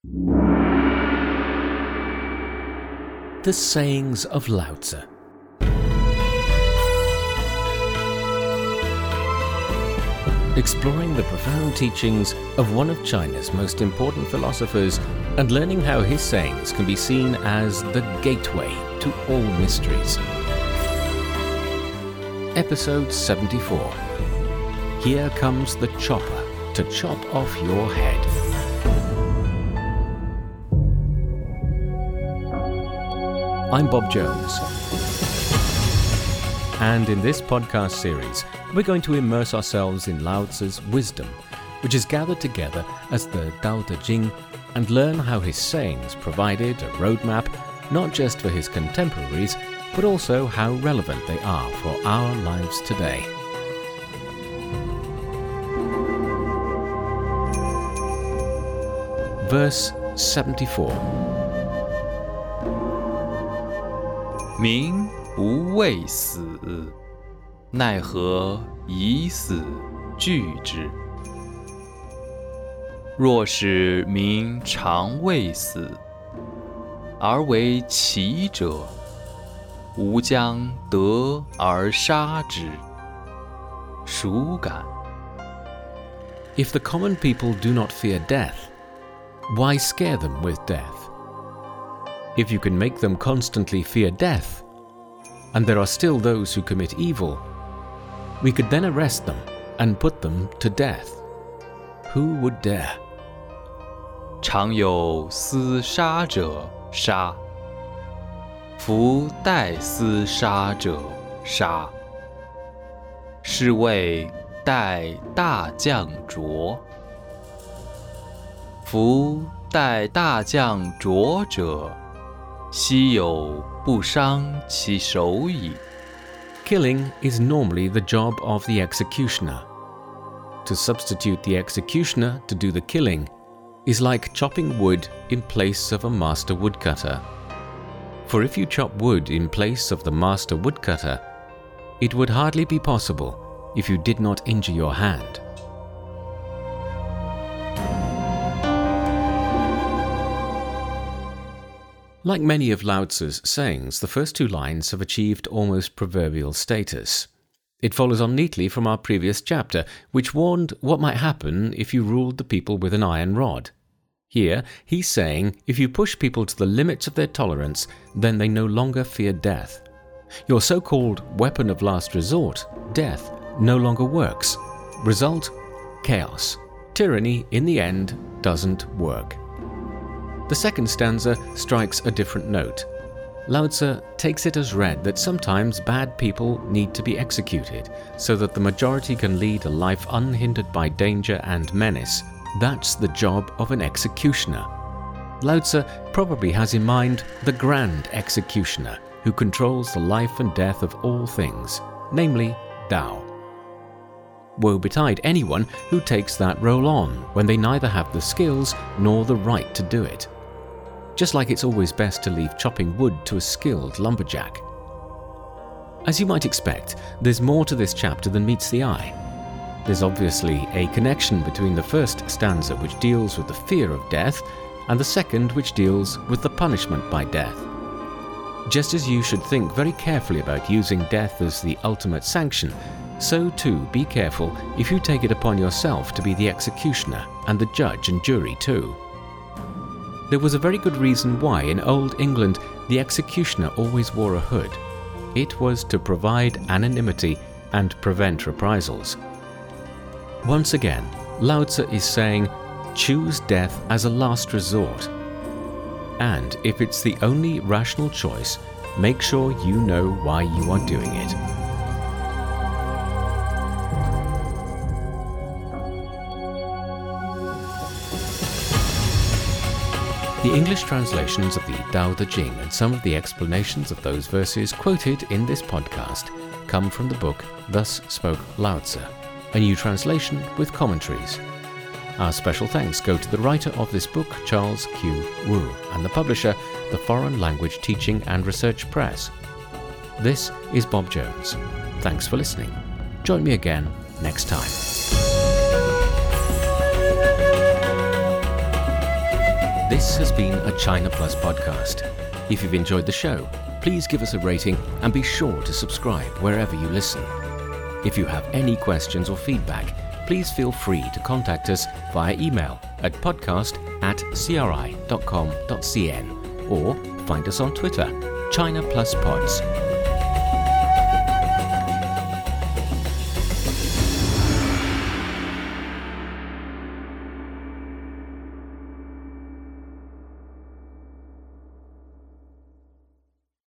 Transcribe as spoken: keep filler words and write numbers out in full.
The Sayings of Lao Tzu. Exploring the profound teachings of one of China's most important philosophers and learning how his sayings can be seen as the gateway to all mysteries. Episode seventy-four. Here comes the chopper to chop off your head. I'm Bob Jones. And in this podcast series, we're going to immerse ourselves in Lao Tzu's wisdom, which is gathered together as the Tao Te Ching, and learn how his sayings provided a roadmap not just for his contemporaries, but also how relevant they are for our lives today. Verse seventy-four. 民不畏死，奈何以死惧之？若使民常畏死，而为奇者，吾将得而杀之，孰敢？ If the common people do not fear death, why scare them with death? If you can make them constantly fear death, and there are still those who commit evil, we could then arrest them and put them to death. Who would dare? 常有厮杀者杀，夫待厮杀者杀，是谓待大将浊。夫待大将浊者，希有不伤其手矣。 Killing is normally the job of the executioner. To substitute the executioner to do the killing is like chopping wood in place of a master woodcutter. For if you chop wood in place of the master woodcutter, it would hardly be possible if you did not injure your hand. Like many of Lao Tzu's sayings, the first two lines have achieved almost proverbial status. It follows on neatly from our previous chapter, which warned what might happen if you ruled the people with an iron rod. Here, he's saying if you push people to the limits of their tolerance, then they no longer fear death. Your so-called weapon of last resort, death, no longer works. Result? Chaos. Tyranny, in the end, doesn't work. The second stanza strikes a different note. Lao Tzu takes it as read that sometimes bad people need to be executed so that the majority can lead a life unhindered by danger and menace. That's the job of an executioner. Lao Tzu probably has in mind the grand executioner who controls the life and death of all things, namely Tao. Woe betide anyone who takes that role on when they neither have the skills nor the right to do it. Just like it's always best to leave chopping wood to a skilled lumberjack. As you might expect, there's more to this chapter than meets the eye. There's obviously a connection between the first stanza, which deals with the fear of death, and the second, which deals with the punishment by death. Just as you should think very carefully about using death as the ultimate sanction, so too be careful if you take it upon yourself to be the executioner and the judge and jury too. There was a very good reason why in Old England the executioner always wore a hood. It was to provide anonymity and prevent reprisals. Once again, Lao Tzu is saying, choose death as a last resort. And if it's the only rational choice, make sure you know why you are doing it. The English translations of the Tao Te Ching and some of the explanations of those verses quoted in this podcast come from the book Thus Spoke Lao Tzu, a new translation with commentaries. Our special thanks go to the writer of this book, Charles Q. Wu, and the publisher, the Foreign Language Teaching and Research Press. This is Bob Jones. Thanks for listening. Join me again next time. This has been a China Plus podcast. If you've enjoyed the show, please give us a rating and be sure to subscribe wherever you listen. If you have any questions or feedback, please feel free to contact us via email at podcast at cri dot com dot cn or find us on Twitter, China Plus Pods.